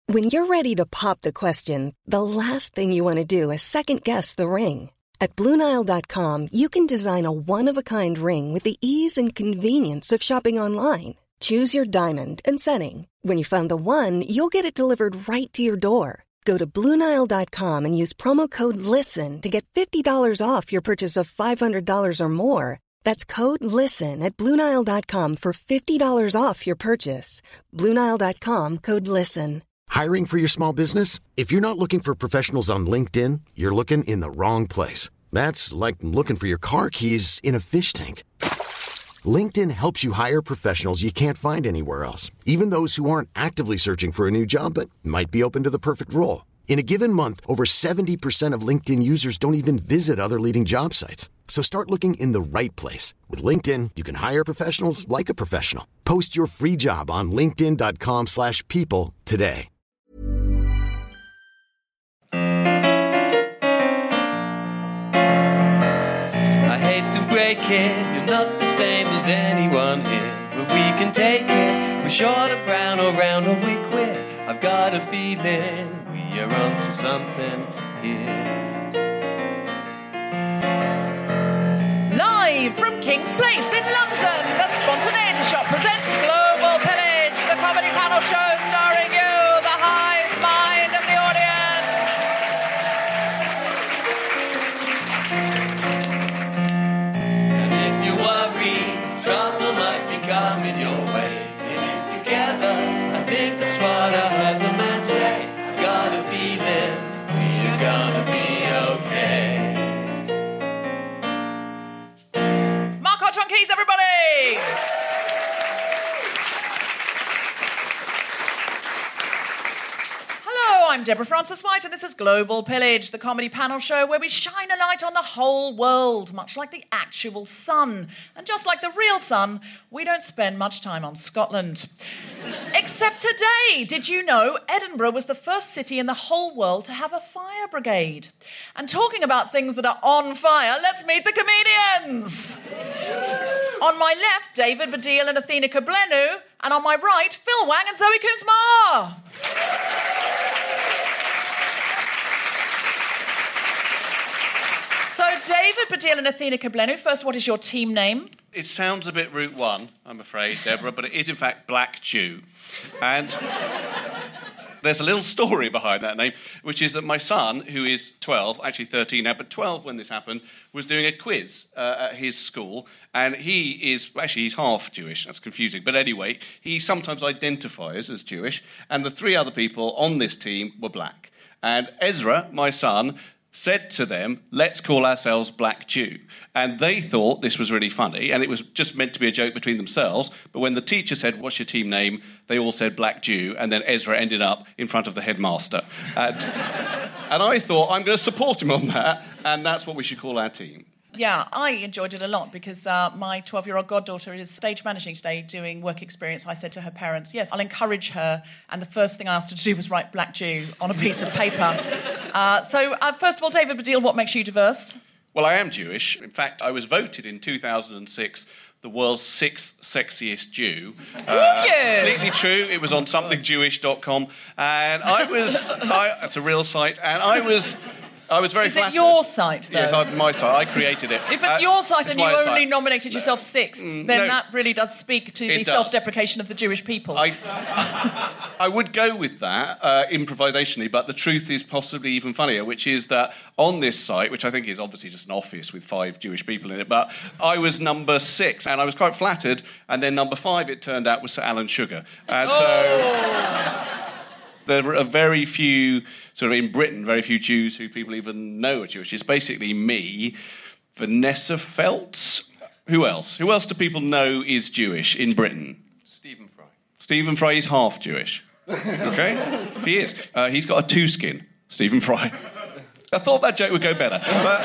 When you're ready to pop the question, the last thing you want to do is second-guess the ring. At BlueNile.com, you can design a one-of-a-kind ring with the ease and convenience of shopping online. Choose your diamond and setting. When you find the one, you'll get it delivered right to your door. Go to BlueNile.com and use promo code LISTEN to get $50 off your purchase of $500 or more. That's code LISTEN at BlueNile.com for $50 off your purchase. BlueNile.com, code LISTEN. Hiring for your small business? If you're not looking for professionals on LinkedIn, you're looking in the wrong place. That's like looking for your car keys in a fish tank. LinkedIn helps you hire professionals you can't find anywhere else, even those who aren't actively searching for a new job but might be open to the perfect role. In a given month, over 70% of LinkedIn users don't even visit other leading job sites. So start looking in the right place. With LinkedIn, you can hire professionals like a professional. Post your free job on linkedin.com/people today. I hate to break it, you're not the same as anyone here. But we can take it, we're short or brown or round or we quit. I've got a feeling we are onto something here. Live from King's Place in London, the Spontaneity Shop presents Global Pillage, the comedy panel show starring you, the hive mind of the audience. And if you worry, trouble might be coming your way. Get it together, I think that's what I heard the man say. I've got a feeling we are gonna be okay. Keys, everybody! Hello, I'm Deborah Francis-White, and this is Global Pillage, the comedy panel show where we shine a light on the whole world, much like the actual sun. And just like the real sun, we don't spend much time on Scotland. Except today. Did you know Edinburgh was the first city in the whole world to have a fire brigade? And talking about things that are on fire, let's meet the comedians. On my left, David Baddiel and Athena Kugblenu, and on my right, Phil Wang and Zoe Kunzma. So, David Baddiel and Athena Kugblenu, first, what is your team name? It sounds a bit Route 1, I'm afraid, Deborah, but it is in fact Black Jew. And there's a little story behind that name, which is that my son, who is 12, actually 13 now, but 12 when this happened, was doing a quiz at his school, and he's half Jewish. That's confusing. But anyway, he sometimes identifies as Jewish, and the three other people on this team were black. And Ezra, my son, said to them, let's call ourselves Black Jew. And they thought this was really funny, and it was just meant to be a joke between themselves. But when the teacher said, what's your team name? They all said Black Jew, and then Ezra ended up in front of the headmaster. And I thought, I'm going to support him on that, and that's what we should call our team. Yeah, I enjoyed it a lot because my 12-year-old goddaughter is stage managing today, doing work experience. I said to her parents, yes, I'll encourage her. And the first thing I asked her to do was write Black Jew on a piece of paper. So, first of all, David Baddiel, what makes you diverse? Well, I am Jewish. In fact, I was voted in 2006 the world's sixth sexiest Jew. Completely true. It was on somethingjewish.com. And it's a real site. And I was very flattered. Is it your site, though? Yes, my site. I created it. If it's your site and you only nominated yourself sixth, then that really does speak to the self-deprecation of the Jewish people. I would go with that improvisationally, but the truth is possibly even funnier, which is that on this site, which I think is obviously just an office with 5 Jewish people in it, but I was number 6, and I was quite flattered, and then number 5, it turned out, was Sir Alan Sugar. And so there are very few, sort of in Britain, very few Jews who people even know are Jewish. It's basically me, Vanessa Feltz. Who else? Who else do people know is Jewish in Britain? Stephen Fry. Stephen Fry is half Jewish. Okay? He is. He's got a 2-skin, Stephen Fry. I thought that joke would go better. But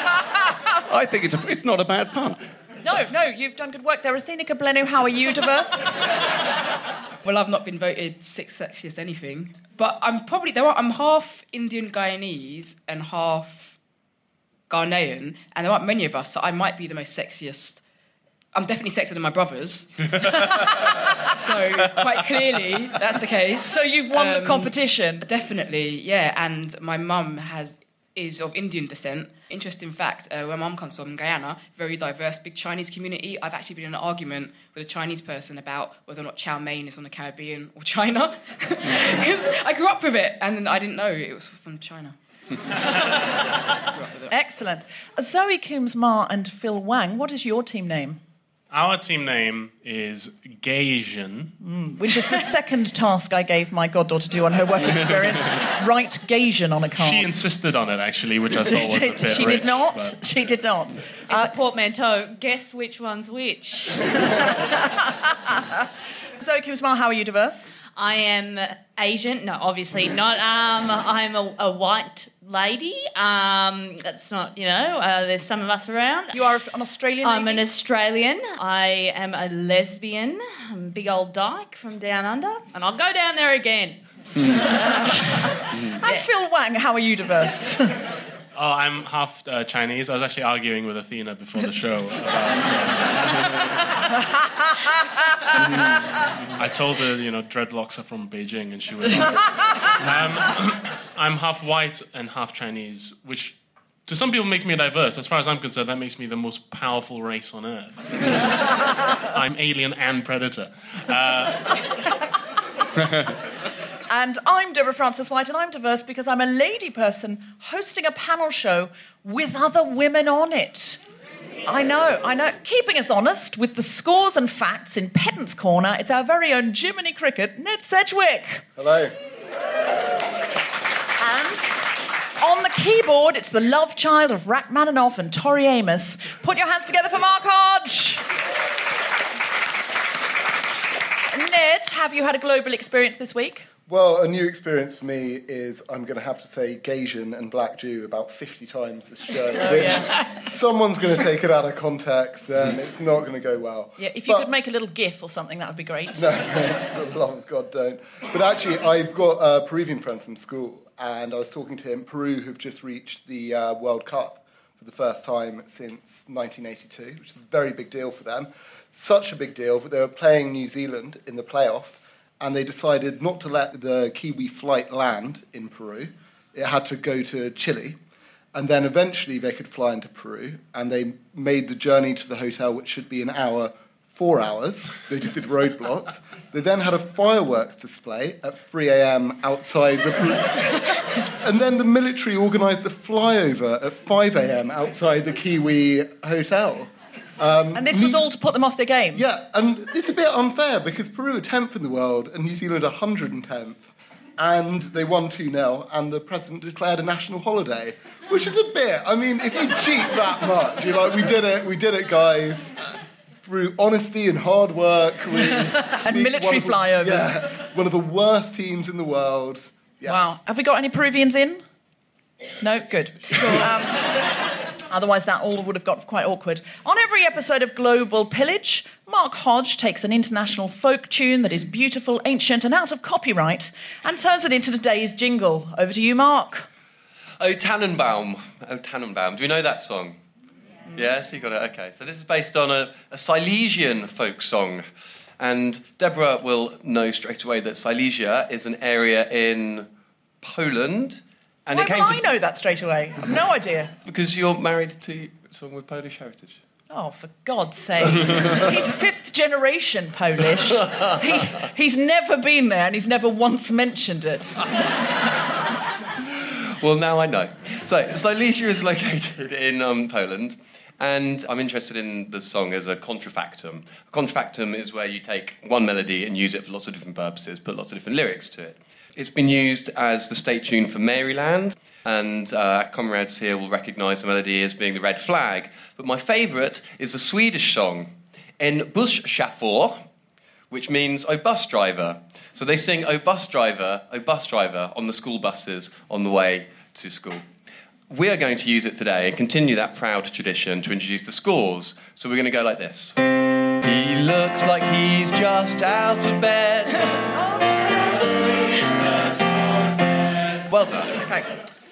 I think it's not a bad pun. No, you've done good work there. Athena Kugblenu, how are you diverse? Well, I've not been voted sixth sexiest anything, but I'm half Indian Guyanese and half Ghanaian, and there aren't many of us, so I might be the most sexiest I'm definitely sexier than my brothers. So quite clearly, that's the case. So you've won the competition? Definitely, yeah. And my mum is of Indian descent. Interesting fact, where my mum comes from, Guyana, very diverse, big Chinese community. I've actually been in an argument with a Chinese person about whether or not chow mein is from the Caribbean or China. Because I grew up with it, and I didn't know it was from China. Excellent. Zoe Coombs-Marr and Phil Wang, what is your team name? Our team name is Gaysian. Which is the second task I gave my goddaughter to do on her work experience. Write Gaysian on a card. She insisted on it, actually, which I thought was a bit She rich, did not. but- She did not. It's a portmanteau. Guess which one's which. Zoe Coombs-Marr, how are you diverse? I am Asian. No, obviously not. I'm a white lady. That's not, there's some of us around. You are an Australian I'm lady? an Australian. I am a lesbian. I'm a big old dyke from down under. And I'll go down there again. And Phil Wang, how are you diverse? Oh, I'm half Chinese. I was actually arguing with Athena before the show about... I told her, dreadlocks are from Beijing, and she was like... I'm half white and half Chinese, which to some people makes me diverse. As far as I'm concerned, that makes me the most powerful race on Earth. I'm alien and predator. And I'm Deborah Frances-White, and I'm diverse because I'm a lady person hosting a panel show with other women on it. I know. Keeping us honest with the scores and facts in Pedant's Corner, it's our very own Jiminy Cricket, Ned Sedgwick. Hello. And on the keyboard, it's the love child of Rachmaninoff and Tori Amos. Put your hands together for Mark Hodge. Ned, have you had a global experience this week? Well, a new experience for me is I'm going to have to say Gaysian and Black Jew about 50 times this show, which someone's going to take it out of context and it's not going to go well. Yeah, if you could make a little gif or something, that would be great. No, for the love of God, don't. But actually, I've got a Peruvian friend from school, and I was talking to him. Peru have just reached the World Cup for the first time since 1982, which is a very big deal for them. Such a big deal that they were playing New Zealand in the playoff, and they decided not to let the Kiwi flight land in Peru. It had to go to Chile. And then eventually they could fly into Peru, and they made the journey to the hotel, which should be an hour, 4 hours. They just did roadblocks. They then had a fireworks display at 3 a.m. outside the Peru. And then the military organised a flyover at 5 a.m. outside the Kiwi hotel. And this was all to put them off their game? Yeah, and it's a bit unfair because Peru are 10th in the world and New Zealand 110th. And they won 2-0 and the president declared a national holiday, which is a bit, I mean, if you cheat that much, you're like, we did it, guys. Through honesty and hard work. And military flyovers. Yeah, one of the worst teams in the world. Yeah. Wow. Have we got any Peruvians in? No? Good. Otherwise, that all would have got quite awkward. On every episode of Global Pillage, Mark Hodge takes an international folk tune that is beautiful, ancient, and out of copyright and turns it into today's jingle. Over to you, Mark. Oh Tannenbaum. Do you know that song? Yes, you got it. Okay. So this is based on a Silesian folk song. And Deborah will know straight away that Silesia is an area in Poland. And Why will I know that straight away? I've no idea. Because you're married to someone with Polish heritage. Oh, for God's sake. He's fifth generation Polish. He's never been there and he's never once mentioned it. Well, now I know. So, Silesia is located in Poland, and I'm interested in the song as a contrafactum. A contrafactum is where you take one melody and use it for lots of different purposes, put lots of different lyrics to it. It's been used as the state tune for Maryland, and comrades here will recognise the melody as being the Red Flag. But my favourite is a Swedish song, En busschaufför, which means "Oh bus driver." So they sing "Oh bus driver, on the school buses on the way to school. We are going to use it today and continue that proud tradition to introduce the scores. So we're going to go like this. He looks like he's just out of bed. Well done. Okay.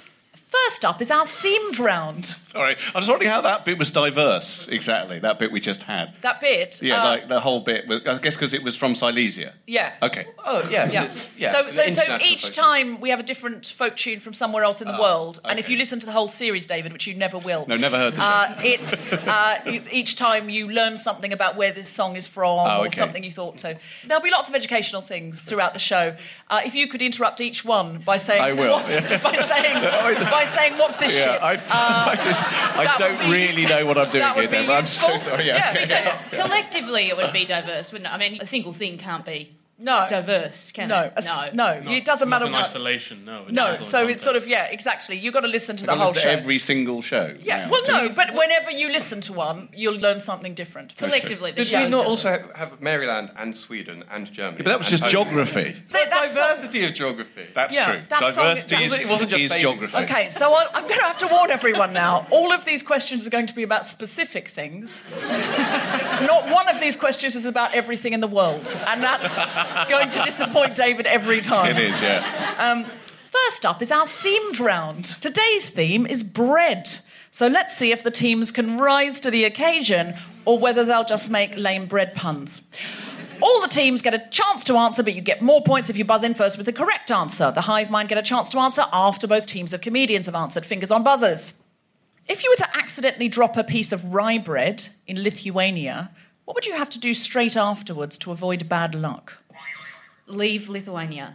First up is our themed round. Sorry, I was wondering how that bit was diverse, exactly, that bit we just had. That bit? Yeah, like the whole bit, was, I guess because it was from Silesia. Yeah. Okay. Oh, yeah. So each time we have a different folk tune from somewhere else in the world, and if you listen to the whole series, David, which you never will... No, never heard this. Each time you learn something about where this song is from or something you thought so. There'll be lots of educational things throughout the show. If you could interrupt each one by saying... I will. By saying, what's this shit? I don't really know what I'm doing here, then, but I'm so sorry. Collectively, it would be diverse, wouldn't it? I mean, a single thing can't be diverse, can no, it? No, it doesn't matter in what. isolation, no. No, so it's sort of, exactly. You've got to listen to the whole show. Every single show. Yeah, well, no, but whenever you listen to one, you'll learn something different. Collectively, Did we not also have Maryland and Sweden and Germany? Yeah, but that was just geography. Diversity of geography. That's true. Diversity is geography. Okay, so I'm going to have to warn everyone now. All of these questions are going to be about specific things. Not one of these questions is about everything in the world, and that's going to disappoint David every time. It is, yeah. First up is our themed round. Today's theme is bread. So let's see if the teams can rise to the occasion or whether they'll just make lame bread puns. All the teams get a chance to answer, but you get more points if you buzz in first with the correct answer. The hive mind get a chance to answer after both teams of comedians have answered. Fingers on buzzers. If you were to accidentally drop a piece of rye bread in Lithuania, what would you have to do straight afterwards to avoid bad luck? Leave Lithuania.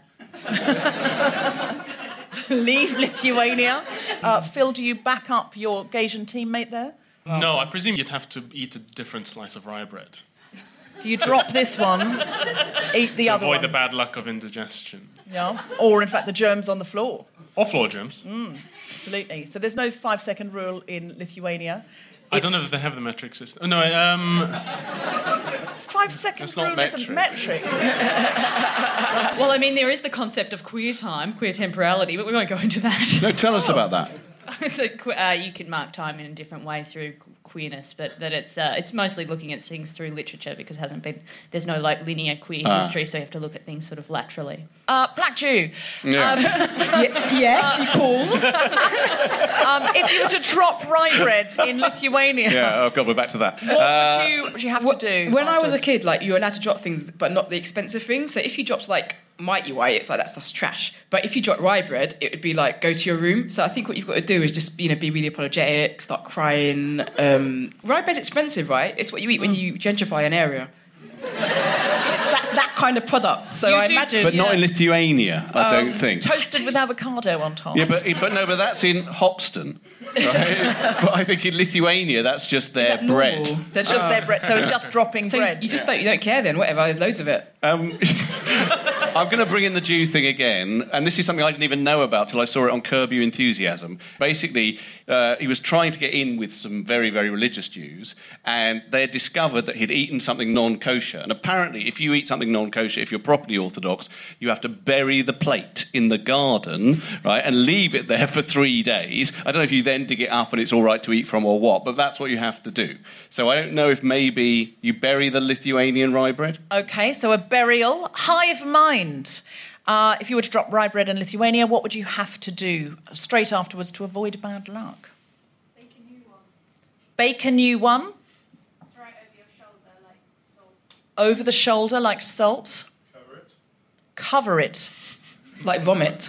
Leave Lithuania. Phil, do you back up your Gaysian teammate there? No, I presume you'd have to eat a different slice of rye bread. So you drop this one, eat the other one. To avoid the bad luck of indigestion. Yeah, or in fact the germs on the floor. Or floor germs. Absolutely. So there's no 5-second rule in Lithuania. I don't know if they have the metric system. Oh, no, 5-second rule isn't metric. Well, I mean, there is the concept of queer time, queer temporality, but we won't go into that. No, tell us about that. So, you can mark time in a different way through queerness, but that it's mostly looking at things through literature because there's no like linear queer history, so you have to look at things sort of laterally. Black Jew. Yeah. Yes, you called. If you were to drop rye bread in Lithuania, oh God, we're back to that. What would you have to do? When I was a kid, like, you were allowed to drop things, but not the expensive things. So if you dropped like Mighty White, it's like that stuff's trash. But if you drop rye bread, it would be like go to your room. So I think what you've got to do is just be really apologetic, start crying. Rye bread's expensive, right? It's what you eat when you gentrify an area. That's that kind of product. So I imagine, but not in Lithuania, I don't think. Toasted with avocado on top. Yeah, but that's in Hoxton. Right? But I think in Lithuania, that's just their bread. That's just their bread. So just dropping bread. You just don't care then. Whatever. There's loads of it. I'm going to bring in the Jew thing again, and this is something I didn't even know about till I saw it on Curb Your Enthusiasm. Basically, he was trying to get in with some very, very religious Jews, and they had discovered that he'd eaten something non-kosher. And apparently, if you eat something non-kosher, if you're properly Orthodox, you have to bury the plate in the garden, right, and leave it there for 3 days. I don't know if you then dig it up and it's all right to eat from or what, but that's what you have to do. So I don't know if maybe you bury the Lithuanian rye bread. Okay, so a burial. Hive mind. If you were to drop rye bread in Lithuania, what would you have to do straight afterwards to avoid bad luck? Bake a new one. Bake a new one? It's right over your shoulder like salt. Over the shoulder like salt? Cover it. Cover it. Like vomit.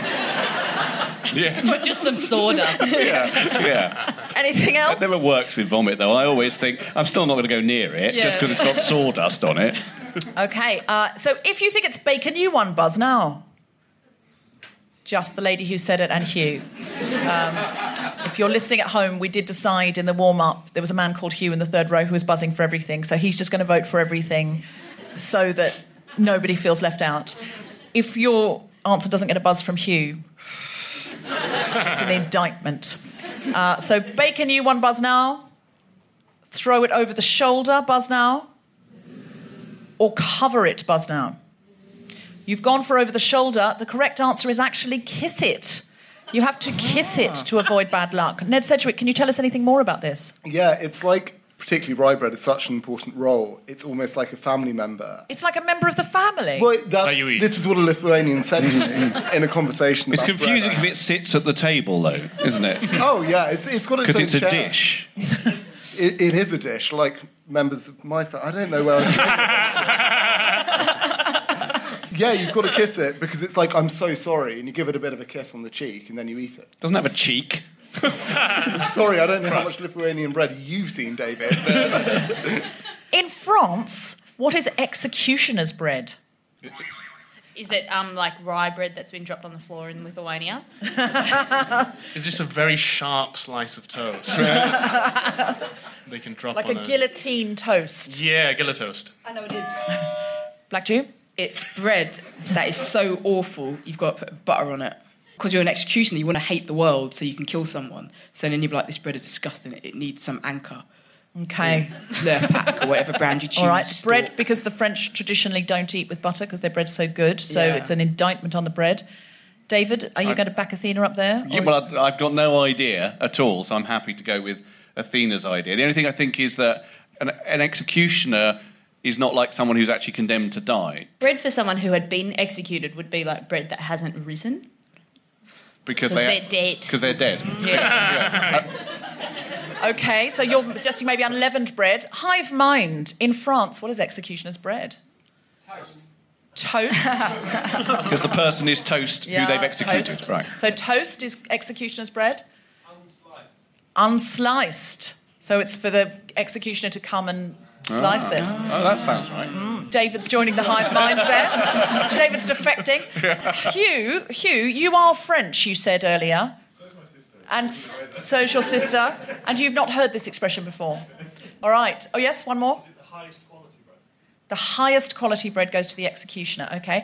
Yeah. Not just some sawdust. Yeah. Anything else? That never works with vomit, though. I always think, I'm still not going to go near it, just because it's got sawdust on it. Okay, so if you think it's bake a new one, buzz now. Just the lady who said it and Hugh. If you're listening at home, we did decide in the warm-up, there was a man called Hugh in the third row who was buzzing for everything, so he's just going to vote for everything so that nobody feels left out. If your answer doesn't get a buzz from Hugh, it's an indictment. So bake a new one, buzz now. Throw it over the shoulder, buzz now. Or cover it, buzz now. You've gone for over the shoulder. The correct answer is actually kiss it. You have to kiss it to avoid bad luck. Ned Sedgwick, can you tell us anything more about this? Yeah, it's like particularly rye bread, is such an important role. It's almost like a family member. It's like a member of the family. Well, That you eat. this is what a Lithuanian said to me in a conversation. It's about confusing bread. if it sits at the table, though, isn't it? Oh yeah, it's got its Because own it's a chair. dish. It is a dish, like members of my family. I don't know where I was going. Yeah, you've got to kiss it because it's like, I'm so sorry, and you give it a bit of a kiss on the cheek, and then you eat it. Doesn't have a cheek. Sorry, I don't know how much Lithuanian bread you've seen, David. But In France, what is executioner's bread? Is it like rye bread that's been dropped on the floor in Lithuania? It's just a very sharp slice of toast. They can drop Like on a guillotine toast. Yeah, gilla toast. I know it is. Black Jew? It's bread that is so awful, you've got to put butter on it. Because you're an executioner, you want to hate the world so you can kill someone. So then you're like, this bread is disgusting, it needs some anchor. Okay. Le Pack or whatever brand you choose. All right, bread, because the French traditionally don't eat with butter because their bread's so good, so Yeah. it's an indictment on the bread. David, are you going to back Athena up there? Yeah, well, I've got no idea at all, so I'm happy to go with Athena's idea. The only thing I think is that an executioner is not like someone who's actually condemned to die, Bread for someone who had been executed would be like bread that hasn't risen. because They're dead. Because they're dead. Okay, so you're suggesting maybe unleavened bread. Hive mind. In France, what is executioner's bread? Toast. Because the person is toast who they've executed. Toast. Right. So toast is executioner's bread? Unsliced. So it's for the executioner to come and slice it. Oh, that sounds right. David's joining the hive minds there. David's defecting. Hugh, you are French, you said earlier. So's my sister. And so's your sister. And you've not heard this expression before. All right. Oh, yes, one more. The highest quality bread. The highest quality bread goes to the executioner, okay.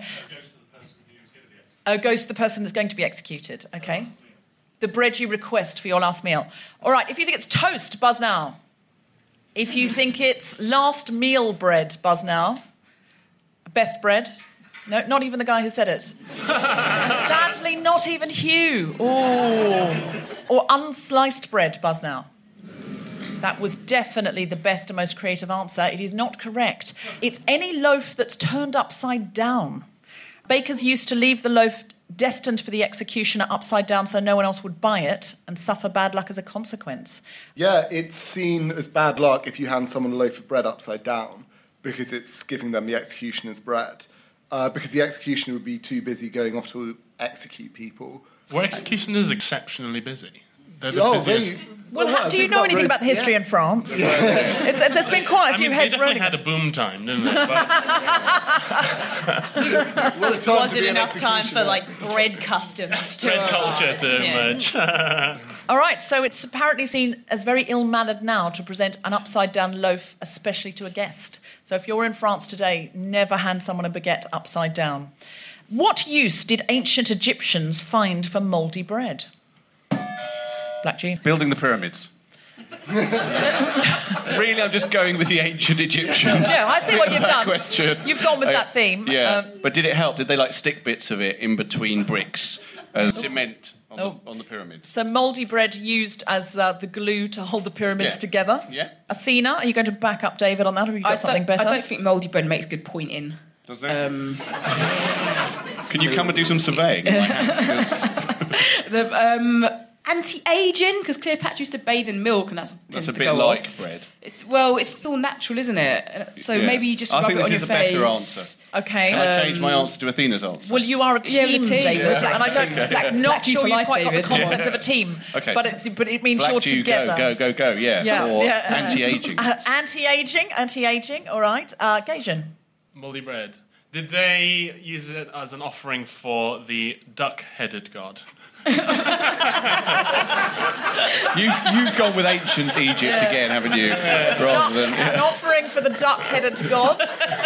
Goes to the person that's going to be executed, okay. The bread you request for your last meal. All right, if you think it's toast, buzz now. If you think it's last meal bread, buzz now. Best bread? No, not even the guy who said it. Sadly, not even Hugh. Ooh. Or unsliced bread, buzz now. That was definitely the best and most creative answer. It is not correct. It's any loaf that's turned upside down. Bakers used to leave the loaf destined for the executioner upside down so no one else would buy it and suffer bad luck as a consequence. yeah, it's seen as bad luck if you hand someone a loaf of bread upside down because it's giving them the executioner's bread. Because the executioner would be too busy going off to execute people. Were executioners exceptionally busy? They're the Oh, busiest. Well, do you know anything about the history in France? There's been quite a few They heads definitely rolling. had a boom time, didn't they? But What a time to Was it be an enough time for executioner. like bread customs to bread culture arise? to Yeah. emerge. All right, so it's apparently seen as very ill-mannered now to present an upside-down loaf, especially to a guest. So if you're in France today, never hand someone a baguette upside down. What use did ancient Egyptians find for mouldy bread? Black G. Building the pyramids. Really, I'm just going with the ancient Egyptian. Yeah, I see what you've done. Question. You've gone with that theme. Yeah, but did it help? Did they like stick bits of it in between bricks as cement on the pyramids? So mouldy bread used as the glue to hold the pyramids Yeah. together. Yeah. Athena, are you going to back up David on that, or have you got something better? I don't think mouldy bread makes good pointing. Doesn't it? Can you come and do some surveying? Anti-aging, because Cleopatra used to bathe in milk, and that tends That's a to bit go like off. bread. It's all natural, isn't it? So Yeah. maybe you just I rub think it on this your is a better face. answer. Okay. Can I change my answer to Athena's answer? Well, you are a Yeah, team, the team. David, Yeah. and I don't. Okay. Not Black Jew sure for you've life, quite got the David. concept of a team. Okay. But it means Black you're Jew, together. go, yeah. Or anti-aging. Anti-aging. All right. Gajan. Mouldy bread. Did they use it as an offering for the duck-headed god? You've gone with ancient Egypt again, haven't you? Rather than An offering for the duck-headed god.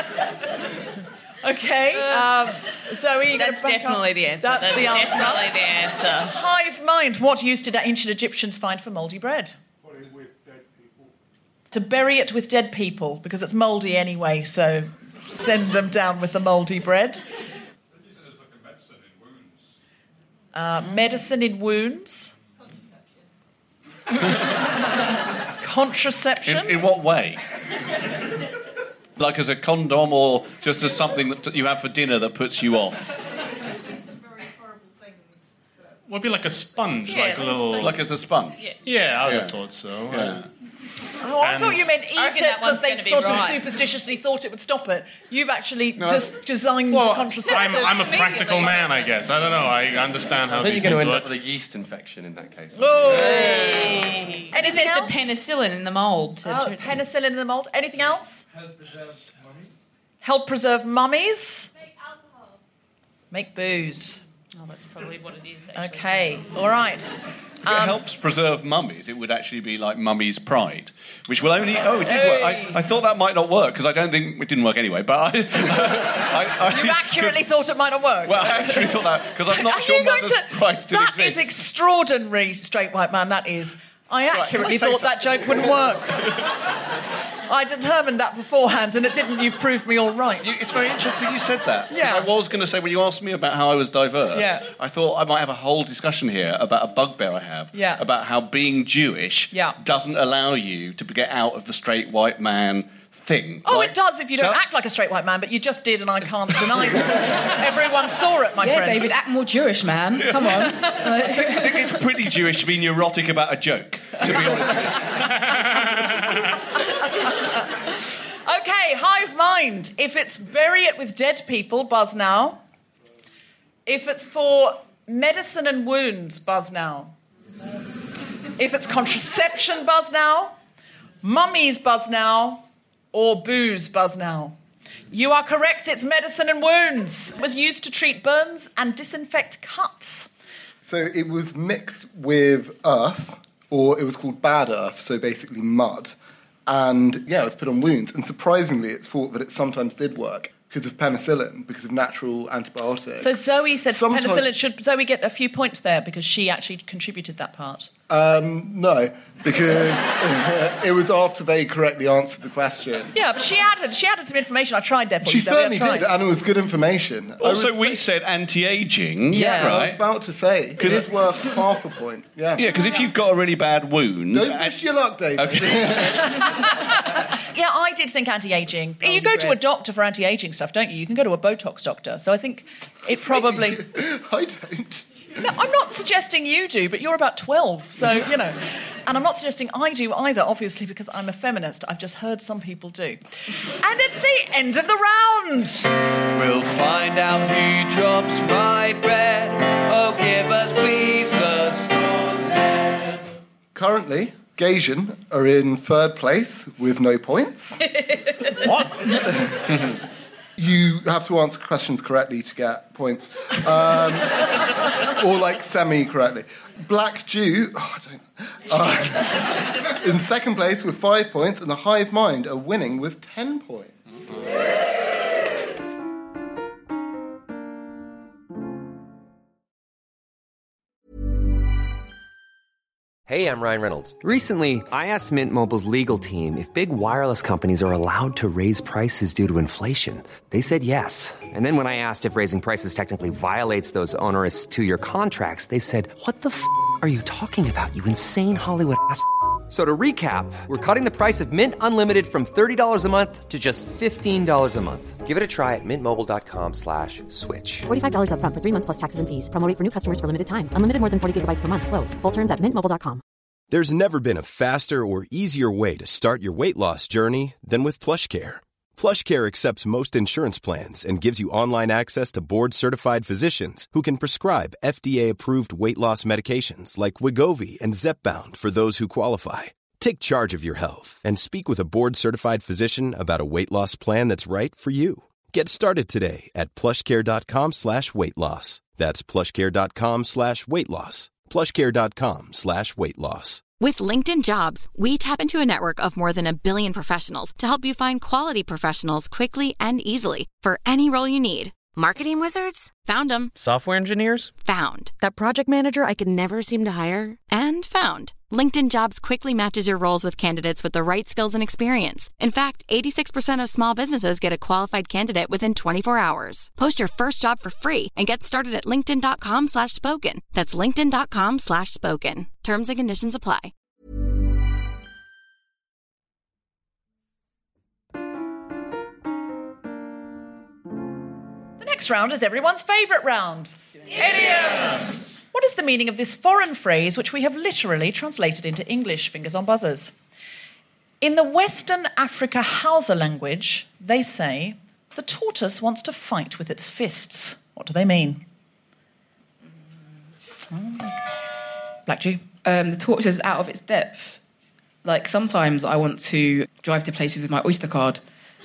Okay. Zoe, That's definitely the answer. That's the answer. Definitely the answer. Hive mind. What use did ancient Egyptians find for mouldy bread? Put it with dead people. To bury it with dead people, because it's mouldy anyway, so send them down with the mouldy bread. They use it as like a medicine in wounds. Medicine in wounds. Contraception? In what way? Like as a condom or just as something that you have for dinner that puts you off? Would be like a sponge, Yeah, like a little... Like as a sponge? Yeah, I would Yeah. have thought so. Yeah. Oh, I thought you meant I reckon eat it that because one's they gonna be sort of right. superstitiously thought it would stop it. You've actually just designed contraceptive. I'm a practical man, I guess. I don't know. I understand how I think these you're going things to end work. up with a yeast infection in that case. Anything There's else? the penicillin in the mould. Penicillin in the mould. Anything else? Help preserve mummies. Make alcohol. Make booze. Oh, that's probably what it is. Actually. Okay, all right. If it helps preserve mummies, it would actually be like Mummy's Pride, which will only... Oh, it did work. I thought that might not work, because I don't think... It didn't work anyway, but You accurately thought it might not work. Well, I actually thought that, because I'm not Are sure you going Mother's to... Pride still That exists. is extraordinary, straight white man, that is. I accurately can I say thought that joke wouldn't work. I determined that beforehand, and it didn't. You've proved me all right. It's very interesting you said that. 'Cause Yeah. I was going to say, when you asked me about how I was diverse, Yeah. I thought I might have a whole discussion here about a bugbear I have, Yeah. about how being Jewish doesn't allow you to get out of the straight white man thing. Oh, Like, it does if you don't act like a straight white man, but you just did, and I can't deny that. Everyone saw it, my Yeah, friends. David, act more Jewish, man. Come on. I think it's pretty Jewish to be neurotic about a joke, to be honest with you. Okay, hive mind. If it's bury it with dead people, buzz now. If it's for medicine and wounds, buzz now. If it's contraception, buzz now. Mummies, buzz now. Or booze, buzz now. You are correct, it's medicine and wounds. It was used to treat burns and disinfect cuts. So it was mixed with earth, or it was called bad earth, so basically mud. And yeah, it was put on wounds. And surprisingly, it's thought that it sometimes did work because of penicillin, because of natural antibiotics. So Zoe said Sometimes- penicillin. Should Zoe get a few points there because she actually contributed that part? No, because it was after they correctly answered the question. Yeah, but she added some information. I tried there for She you, Zoe, certainly I tried. did, and it was good information. Also, we said anti-aging, Yeah, I was right? about to say. It is worth half a point. Yeah. Yeah, because if you've got a really bad wound... Don't push your luck, David. Yeah, I did think anti-aging. You go to a doctor for anti-aging stuff, don't you? You can go to a Botox doctor. So I think it probably... I don't. No, I'm not suggesting you do, but you're about 12, so, you know. And I'm not suggesting I do either, obviously, because I'm a feminist. I've just heard some people do. And it's the end of the round. We'll find out who drops my bread. Oh, give us please the scores. Currently, Gaysian are in third place with no points. What? You have to answer questions correctly to get points. Or like semi-correctly. Black Jew in second place with 5 points, and the Hive Mind are winning with 10 points. Hey, I'm Ryan Reynolds. Recently, I asked Mint Mobile's legal team if big wireless companies are allowed to raise prices due to inflation. They said yes. And then when I asked if raising prices technically violates those onerous 2-year contracts, they said, "What the f*** are you talking about, you insane Hollywood ass?" So to recap, we're cutting the price of Mint Unlimited from $30 a month to just $15 a month. Give it a try at mintmobile.com/switch. $45 up front for 3 months plus taxes and fees. Promo rate for new customers for limited time. Unlimited more than 40 gigabytes per month. Slows full terms at mintmobile.com. There's never been a faster or easier way to start your weight loss journey than with PlushCare. PlushCare accepts most insurance plans and gives you online access to board-certified physicians who can prescribe FDA-approved weight loss medications like Wegovy and Zepbound for those who qualify. Take charge of your health and speak with a board-certified physician about a weight loss plan that's right for you. Get started today at plushcare.com/weight loss. That's plushcare.com/weight loss. plushcare.com/weight loss. With LinkedIn Jobs, we tap into a network of more than 1 billion professionals to help you find quality professionals quickly and easily for any role you need. Marketing wizards? Found them. Software engineers? Found. That project manager I could never seem to hire? And found. LinkedIn Jobs quickly matches your roles with candidates with the right skills and experience. In fact, 86% of small businesses get a qualified candidate within 24 hours. Post your first job for free and get started at linkedin.com/spoken. That's linkedin.com/spoken. Terms and conditions apply. next round is everyone's favourite round. Idioms! What is the meaning of this foreign phrase which we have literally translated into English? Fingers on buzzers. In the Western Africa Hausa language, they say, the tortoise wants to fight with its fists. What do they mean? Black Jew? The tortoise is out of its depth. Like, sometimes I want to drive to places with my Oyster card.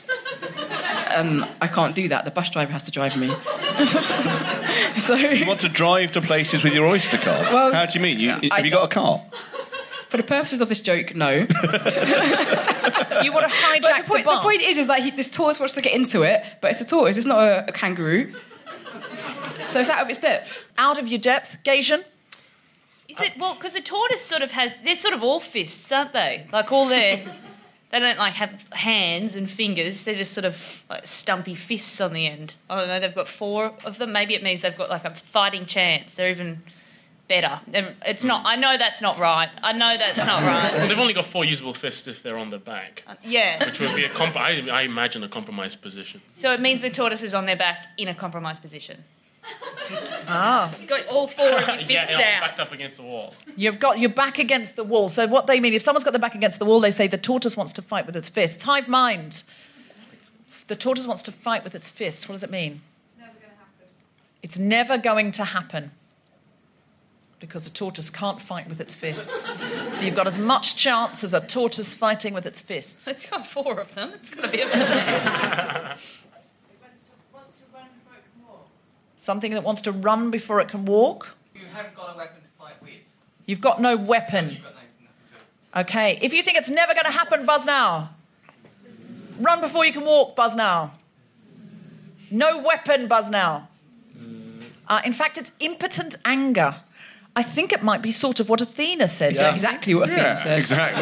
I can't do that. The bus driver has to drive me. So You want to drive to places with your Oyster card? Well, how do you mean? Have you got a car? For the purposes of this joke, no. You want to hijack the bus? The point is that this tortoise wants to get into it, but it's a tortoise, it's not a kangaroo. So it's out of its depth. Out of your depth, Gajan? Is it, well, because the tortoise sort of has, they're sort of all fists, aren't they? Like all their, they don't like have hands and fingers, they're just sort of like stumpy fists on the end. I don't know, they've got 4 of them, maybe it means they've got like a fighting chance, they're even better. It's not, I know that's not right, Well, they've only got 4 usable fists if they're on their back. Yeah. Which would be I imagine a compromised position. So it means the tortoise is on their back in a compromised position. You've got all 4 of your fists out. Backed up against the wall. You've got your back against the wall. So what they mean, if someone's got their back against the wall, they say the tortoise wants to fight with its fists. Hive mind. The tortoise wants to fight with its fists. What does it mean? It's never going to happen. Because a tortoise can't fight with its fists. So you've got as much chance as a tortoise fighting with its fists. It's got 4 of them. It's got to be a chance. Something that wants to run before it can walk. You haven't got a weapon to fight with. You've got no weapon. Okay, if you think it's never going to happen, buzz now. Run before you can walk, buzz now. No weapon, buzz now. In fact, it's impotent anger. I think it might be sort of what Athena said. It's exactly what Athena said. Exactly.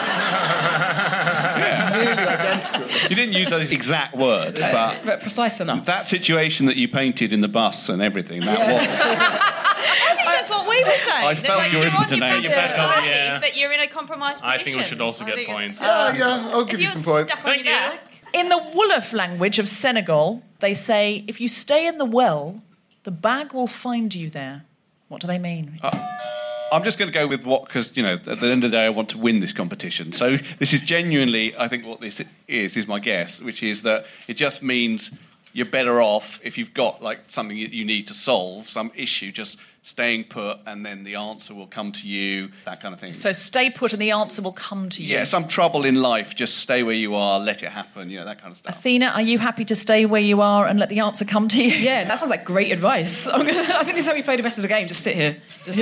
Nearly identical. You didn't use those exact words, but precise enough. That situation that you painted in the bus and everything, that was. I think that's what we were saying. I felt your impotent anger. But you're in a compromised position. I think we should also get points. I'll give you some points. Thank you. In the Wolof language of Senegal, they say, if you stay in the well, the bag will find you there. What do they mean? I'm just going to go with what, because, you know, at the end of the day, I want to win this competition. So this is genuinely, I think what this is my guess, which is that it just means you're better off if you've got, like, something you need to solve, some issue, just staying put, and then the answer will come to you, that kind of thing. So stay put and the answer will come to you. Yeah, some trouble in life, just stay where you are, let it happen, you know, that kind of stuff. Athena, are you happy to stay where you are and let the answer come to you? Yeah, that sounds like great advice. I think this is how we play the rest of the game. Just sit here.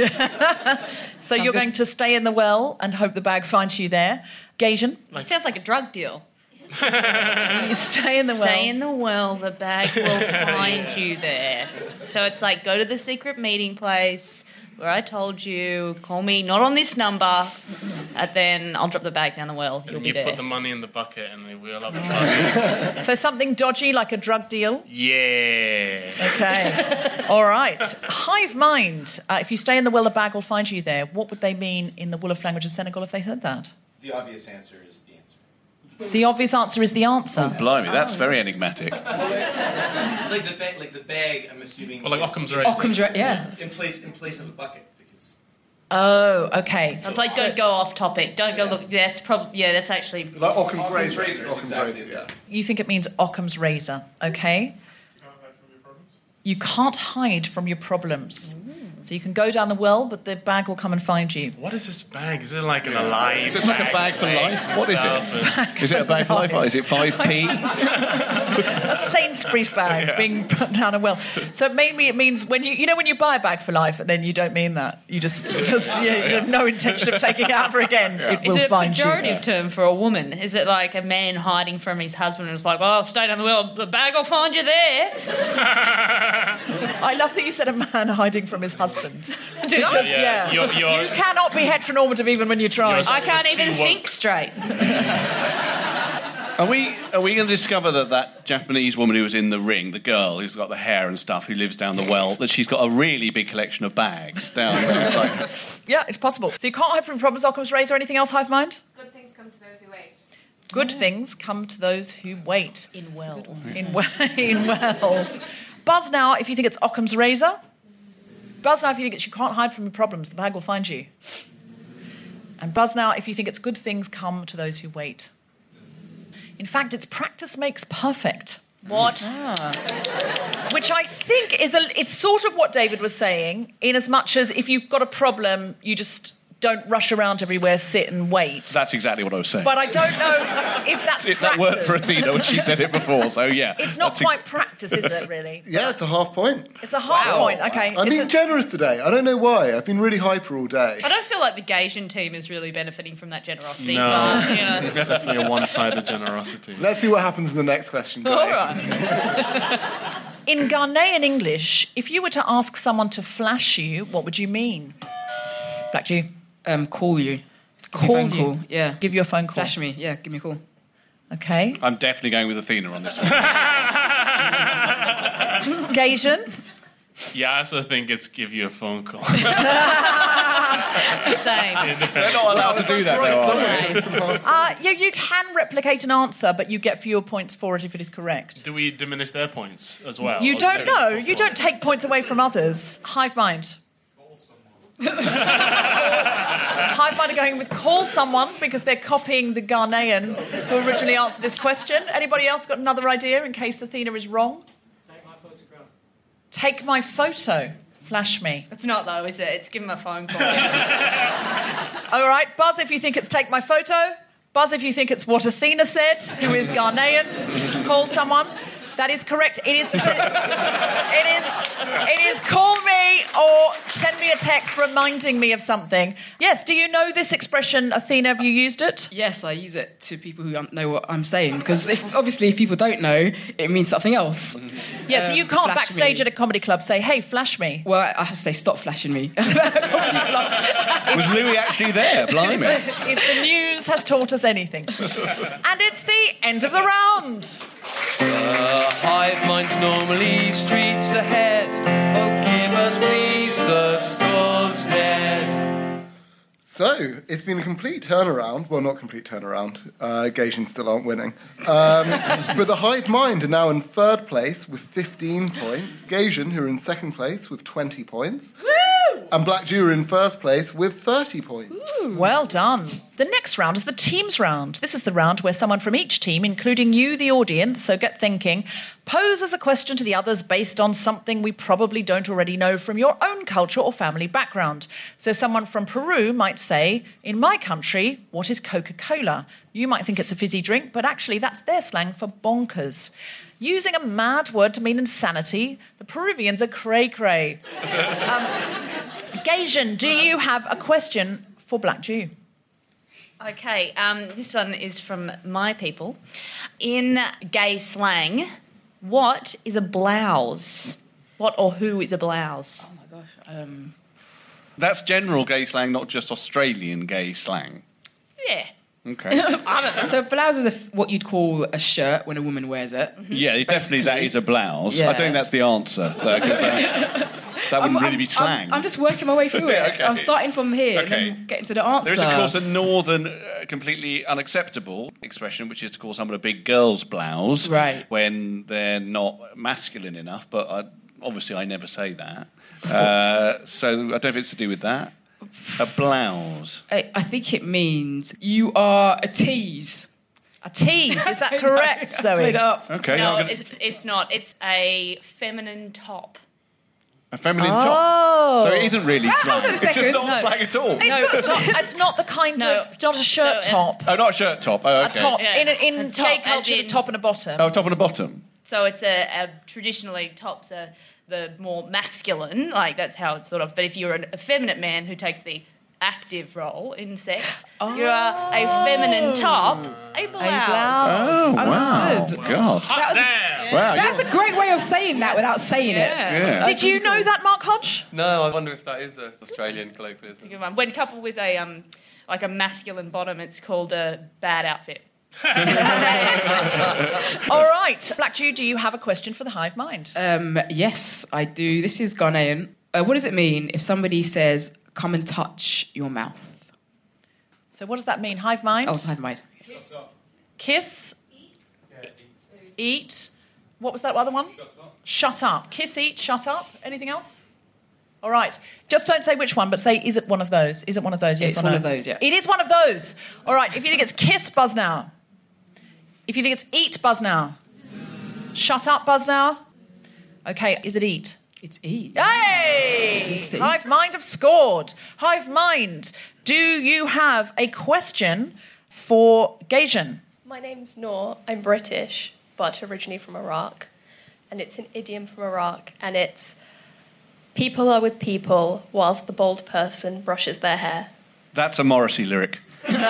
So you're going to stay in the well and hope the bag finds you there. Gajan? It sounds like a drug deal. You stay in the well. Stay in the well, the bag will find you there. So it's like, go to the secret meeting place where I told you, call me, not on this number, and then I'll drop the bag down the well. You'll be You there. put the money in the bucket and they wheel up the bucket. So something dodgy like a drug deal? Yeah. Okay. All right. Hive mind. If you stay in the well, the bag will find you there. What would they mean in the Wolof language of Senegal if they said that? The obvious answer is the answer. The obvious answer is the answer. Oh, blimey, that's very enigmatic. like the bag, I'm assuming. Well, like Occam's razor. Occam's razor, yeah. In place of a bucket, because. Oh, okay. It's like, don't go off topic. Don't go look. That's probably, yeah, that's actually. Like Occam's razor. Occam's exactly, yeah. You think it means Occam's razor, okay? You can't hide from your problems. So you can go down the well, but the bag will come and find you. What is this bag? Is it like an alive Is it like a bag for life? What is it? Is it a bag for life? Is it 5p? A Sainsbury's bag being put down a well. So mainly it means when when you buy a bag for life, and then you don't mean that. You just you have no intention of taking it out ever again. It will Is it a find you. pejorative term for a woman? Is it like a man hiding from his husband and it's like, oh, stay down the well, the bag will find you there? I love that you said a man hiding from his husband. Did I? Yeah. You're You cannot be heteronormative even when you try. I can't even think straight. Are we going to discover that Japanese woman who was in the ring, the girl who's got the hair and stuff, who lives down the well, that she's got a really big collection of bags down there? Like, Yeah, it's possible. So you can't hide from problems, Occam's razor, or anything else, Hive Mind? Good things come to those who wait. Good things come to those who wait. In wells. In wells. Buzz now if you think it's Occam's razor. Buzz now if you think it's you can't hide from your problems, the bag will find you. And buzz now if you think it's good things come to those who wait. In fact, it's practice makes perfect. What? Which I think it's sort of what David was saying, in as much as if you've got a problem, you just don't rush around everywhere, sit and wait. That's exactly what I was saying. But I don't know if that's practice. That worked for Athena when she said it before, so yeah. It's not quite practice, is it, really? Yeah, it's a half point. It's a half point, okay. I'm being generous today. I don't know why. I've been really hyper all day. I don't feel like the Gaysian team is really benefiting from that generosity. No, but, you know. it's definitely a one-sided generosity. Let's see what happens in the next question, guys. All right. In Ghanaian English, if you were to ask someone to flash you, what would you mean? Black Jew. Call you. Call you? Call. Yeah. Give you a phone call? Flash me. Yeah, give me a call. Okay. I'm definitely going with Athena on this one. Gaysian? Yeah, I also think it's give you a phone call. Same. They're not allowed to do that, though, are they? You can replicate an answer, but you get fewer points for it if it is correct. Do we diminish their points as well? You don't know. You don't take points away from others. Hive mind. Hive mind are going with call someone because they're copying the Ghanaian who originally answered this question. Anybody else got another idea in case Athena is wrong? Take my photograph. Take my photo. Flash me. It's not, though, is it? It's give him a phone call. All right, buzz if you think it's take my photo. Buzz if you think it's what Athena said, who is Ghanaian. Call someone. That is correct. It is call me or send me a text reminding me of something. Yes, do you know this expression, Athena? Have you used it? Yes, I use it to people who don't know what I'm saying, because if people don't know, it means something else. Yeah, so you can't flash backstage me. at a comedy club say, hey, flash me. Well, I have to say, stop flashing me. Was Louis actually there? Blimey. If the news has taught us anything. And it's the end of the round. Hive mind's normally streets ahead. Oh, give us please the scores net. So, it's been a complete turnaround. Well, not complete turnaround. Gaysians still aren't winning. But the Hive Mind are now in third place with 15 points. Gaysian, who are in second place with 20 points. Woo! And Black Jew are in first place with 30 points. Ooh, well done. The next round is the teams round. This is the round where someone from each team, including you, the audience, so get thinking, poses a question to the others based on something we probably don't already know from your own culture or family background. So someone from Peru might say, in my country, what is Coca-Cola? You might think it's a fizzy drink, but actually that's their slang for bonkers. Using a mad word to mean insanity, the Peruvians are cray-cray. Gaysian, do you have a question for Black Jew? Okay, this one is from my people. In gay slang, what is a blouse? What or who is a blouse? Oh, my gosh. That's general gay slang, not just Australian gay slang. Yeah. Okay. I don't know. So a blouse is what you'd call a shirt when a woman wears it. Yeah, definitely that is a blouse. Yeah. I don't think that's the answer. That wouldn't really be slang. I'm just working my way through it. Okay. I'm starting from here and Okay. then getting to the answer. There is, of course, a northern, completely unacceptable expression, which is to call someone a big girl's blouse, right, when they're not masculine enough. But obviously, I never say that. So I don't know if it's to do with that. A blouse. I think it means you are a tease. A tease, is that correct, Zoe? Straight up. Okay. No, it's not. It's a feminine top. A feminine top. So it isn't really Hold slang. on a It's just second. not No. slang at all. It's not the kind of, not a shirt top. Oh, not a shirt top. Oh, okay. A top. Yeah. In A gay top, culture, as it's in- top and a bottom. Oh, top and a bottom. So it's traditionally tops are the more masculine, like that's how it's sort of. But if you're an effeminate man who takes the active role in sex, you are a feminine top, a blouse. Oh, wow. Understood. God. Wow, That's a great way of saying that without saying Yeah. it. Did you know that, Mark Hodge? No, I wonder if that is an Australian colloquialism. Good one. When coupled with a like a masculine bottom, it's called a bad outfit. All right. Black Jew, do you have a question for the Hive Mind? Yes, I do. This is Ghanaian. What does it mean if somebody says, come and touch your mouth? So what does that mean? Hive Mind? Oh, Hive Mind. Kiss? Eat? What was that other one? Shut up. Kiss, eat, shut up. Anything else? All right. Just don't say which one, but say, is it one of those? Is it one of those? Yes It's or one no? of those, yeah. It is one of those. All right. If you think it's kiss, buzz now. If you think it's eat, buzz now. Shut up, buzz now. Okay, is it eat? It's eat. Hey! Hive Mind have scored. Hive Mind, do you have a question for Gajan? My name's Noor. I'm British, but originally from Iraq. And it's an idiom from Iraq, and it's people are with people whilst the bald person brushes their hair. That's a Morrissey lyric.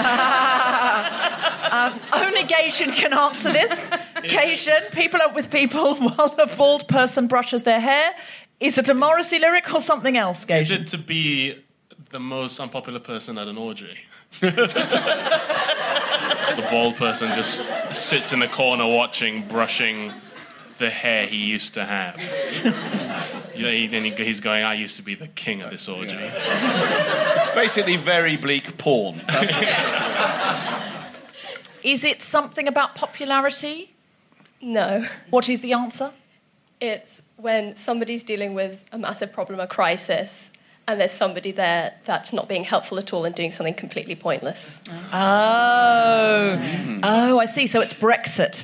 Only Gajan can answer this. Gajan, people are with people while the bald person brushes their hair. Is it a Morrissey lyric or something else, Gajan? Is it to be the most unpopular person at an orgy? The bald person just sits in the corner watching, brushing the hair he used to have. He's going, I used to be the king of this orgy. It's basically very bleak porn. Is it something about popularity? No. What is the answer? It's when somebody's dealing with a massive problem, a crisis, and there's somebody there that's not being helpful at all and doing something completely pointless. Oh, I see. So it's Brexit.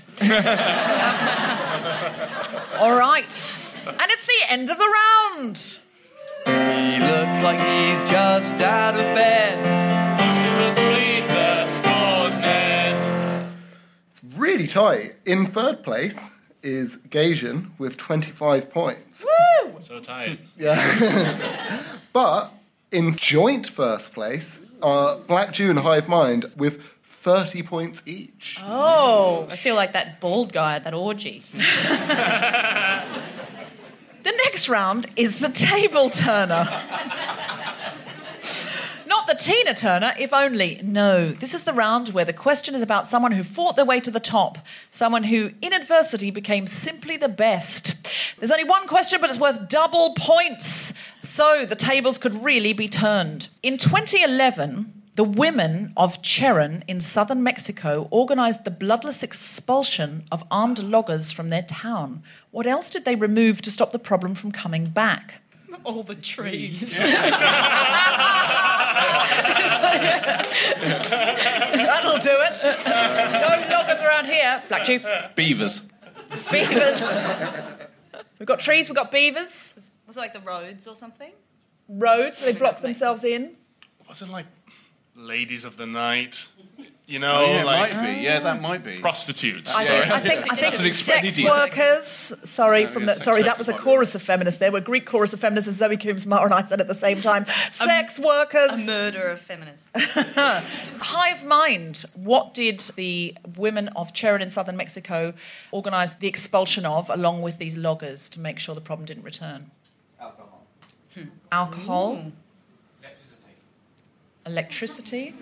All right. And it's the end of the round. He looks like he's just out of bed. Please, the scores net. It's really tight. In third place is Gajan with 25 points. Woo! So tight. Yeah. But in joint first place are Black Jew and Hive Mind with 30 points each. Oh, I feel like that bald guy at that orgy. The next round is the table turner. Not the Tina Turner, if only. No, this is the round where the question is about someone who fought their way to the top, someone who, in adversity, became simply the best. There's only one question, but it's worth double points. So the tables could really be turned. In 2011, the women of Cherán in southern Mexico organised the bloodless expulsion of armed loggers from their town. What else did they remove to stop the problem from coming back? All the trees. That'll do it. No loggers around here. Black Jew. Beavers. Beavers. We've got trees, we've got beavers. Was it like the roads or something? Roads, they block themselves in. Was it like ladies of the night? You Oh, know, yeah, like it might be. Yeah, that might be. Prostitutes. I think That's an sex expenditure. workers. Sorry, that was a workers. chorus of feminists. There were Greek chorus of feminists, as Zoe Coombs-Marr and I said at the same time. Sex workers. A murder of feminists. Hive Mind. What did the women of Cherán in southern Mexico organise the expulsion of, along with these loggers, to make sure the problem didn't return? Alcohol. Alcohol. Electricity. Electricity.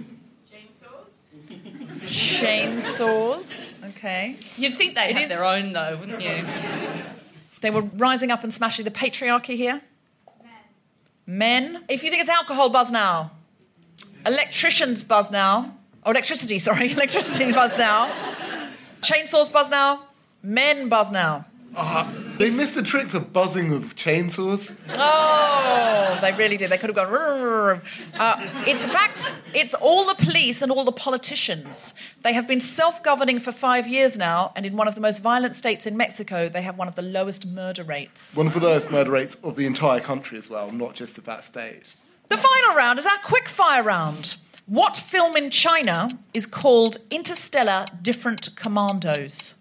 Chainsaws. Okay. You'd think they'd have their own, though, wouldn't you? They were rising up and smashing the patriarchy here. Men. If you think it's alcohol, buzz now. Electricians, buzz now. Oh, electricity, sorry. Electricity, buzz now. Chainsaws, buzz now. Men, buzz now. They missed a trick for buzzing with chainsaws. Oh, they really did. They could have gone... "Rrrr." In fact, it's all the police and all the politicians. They have been self-governing for 5 years now, and in one of the most violent states in Mexico, they have one of the lowest murder rates. One of the lowest murder rates of the entire country as well, not just of that state. The final round is our quick-fire round. What film in China is called Interstellar Different Commandos?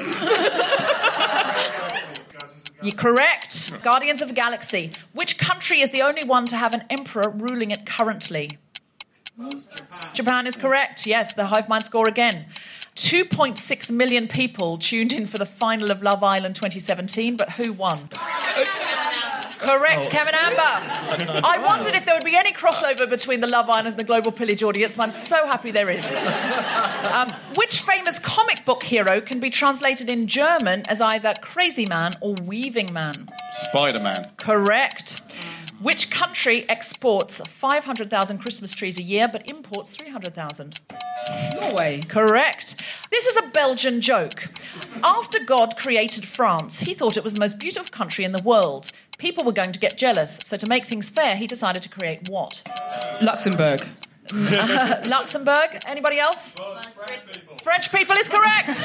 You're correct. Guardians of the Galaxy. Which country is the only one to have an emperor ruling it currently? Japan is correct. Yes, the Hive Mind score again. 2.6 million people tuned in for the final of Love Island 2017, but who won? Correct, Kevin Amber. I wondered if there would be any crossover between the Love Island and the Global Pillage audience, and I'm so happy there is. Which famous comic book hero can be translated in German as either Crazy Man or Weaving Man? Spider-Man. Correct. Which country exports 500,000 Christmas trees a year but imports 300,000? Norway. Correct. This is a Belgian joke. After God created France, he thought it was the most beautiful country in the world. People were going to get jealous, so to make things fair, he decided to create what? Luxembourg. Luxembourg. Anybody else? French people is correct.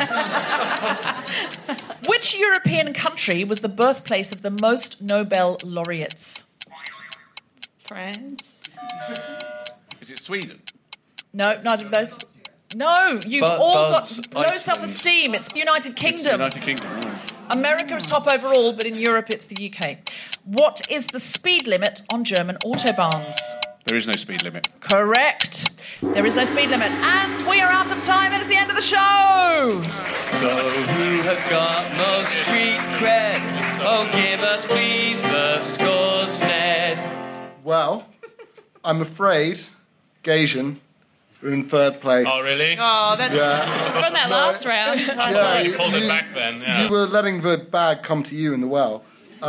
Which European country was the birthplace of the most Nobel laureates? France. Is it Sweden? No, neither of those. No, you've all got low self-esteem. It's United Kingdom. United Kingdom. America is top overall, but in Europe it's the UK. What is the speed limit on German autobahns? There is no speed limit. Correct. There is no speed limit. And we are out of time. It is the end of the show. So who has got most street cred? Oh, give us please the scores, Ned. Well, I'm afraid, Gajan, are in third place. Oh, really? Oh, that's from that last round. Yeah, you called it back then. Yeah. You were letting the bag come to you in the well.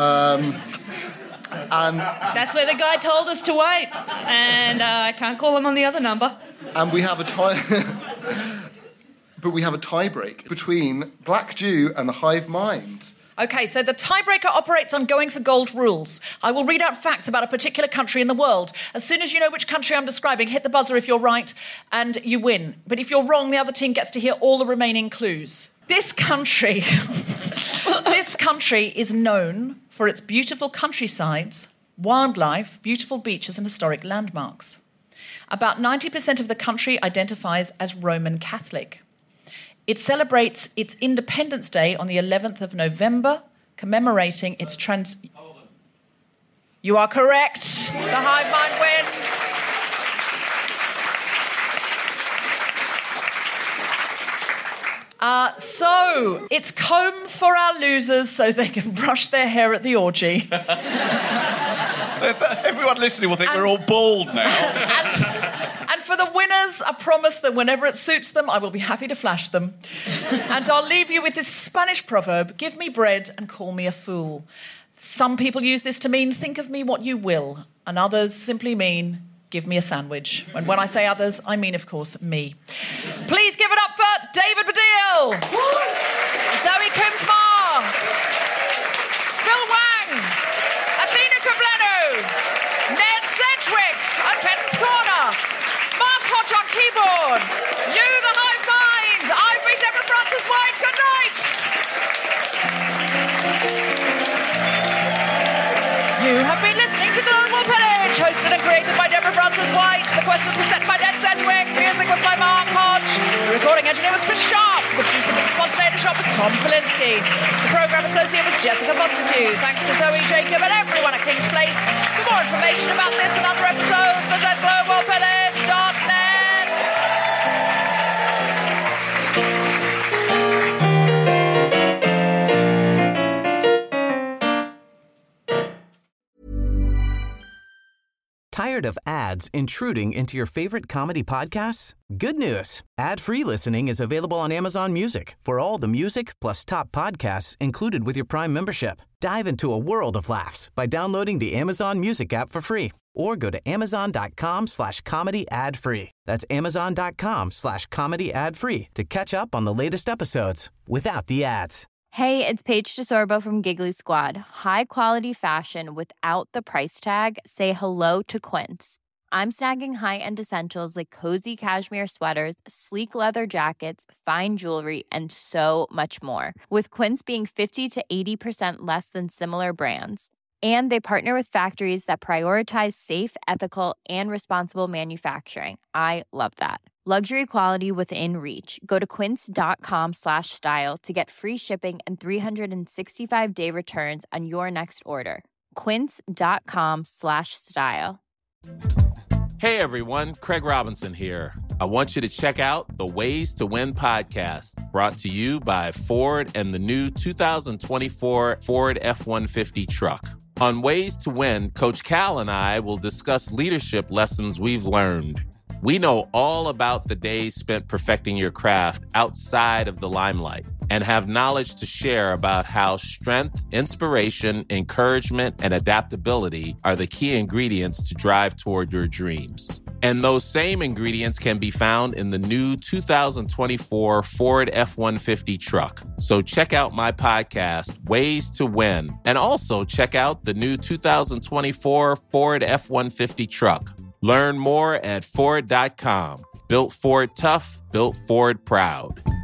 And That's where the guy told us to wait. And I can't call him on the other number. And we have a tie... But we have a tie-break between Black Jew and the Hive Mind. Okay, so the tiebreaker operates on going for gold rules. I will read out facts about a particular country in the world. As soon as you know which country I'm describing, hit the buzzer if you're right, and you win. But if you're wrong, the other team gets to hear all the remaining clues. This country is known for its beautiful countrysides, wildlife, beautiful beaches, and historic landmarks. About 90% of the country identifies as Roman Catholic. It celebrates its Independence Day on the 11th of November, commemorating its You are correct. The Hive Mind wins. So, it's combs for our losers so they can brush their hair at the orgy. Everyone listening will think we're all bald now. And for the winners, I promise that whenever it suits them, I will be happy to flash them. And I'll leave you with this Spanish proverb, give me bread and call me a fool. Some people use this to mean think of me what you will, and others simply mean give me a sandwich. And when I say others, I mean, of course, me. Please give it up for David Baddiel, Zoe Kumsmar, Phil Wang, Athena Kableno, Ned Sedgwick at Kenton's Corner, Mark Hodge on keyboard, you, the Hive Mind. I've been Deborah Francis White. Good night. You have been listening to Global Pillage, hosted and created by Deborah Francis White. The questions were set by Ned Sedgwick. Music was by Mark Hodge. The recording engineer was Chris Sharp. The producer of the Spontaneous Shop was Tom Zielinski. The programme associate was Jessica Fosterdew. Thanks to Zoe, Jacob, and everyone at King's Place. For more information about this and other episodes, visit globalpillage.net. Tired of ads intruding into your favorite comedy podcasts? Good news. Ad-free listening is available on Amazon Music for all the music plus top podcasts included with your Prime membership. Dive into a world of laughs by downloading the Amazon Music app for free or go to amazon.com/comedy ad-free. That's amazon.com/comedy ad-free to catch up on the latest episodes without the ads. Hey, it's Paige DeSorbo from Giggly Squad. High quality fashion without the price tag. Say hello to Quince. I'm snagging high-end essentials like cozy cashmere sweaters, sleek leather jackets, fine jewelry, and so much more. With Quince being 50 to 80% less than similar brands. And they partner with factories that prioritize safe, ethical, and responsible manufacturing. I love that. Luxury quality within reach. Go to quince.com/style to get free shipping and 365-day returns on your next order. Quince.com/style. Hey everyone, Craig Robinson here. I want you to check out the Ways to Win podcast, brought to you by Ford and the new 2024 Ford F-150 truck. On Ways to Win, Coach Cal and I will discuss leadership lessons we've learned. We know all about the days spent perfecting your craft outside of the limelight and have knowledge to share about how strength, inspiration, encouragement, and adaptability are the key ingredients to drive toward your dreams. And those same ingredients can be found in the new 2024 Ford F-150 truck. So check out my podcast, Ways to Win, and also check out the new 2024 Ford F-150 truck. Learn more at Ford.com. Built Ford tough, built Ford proud.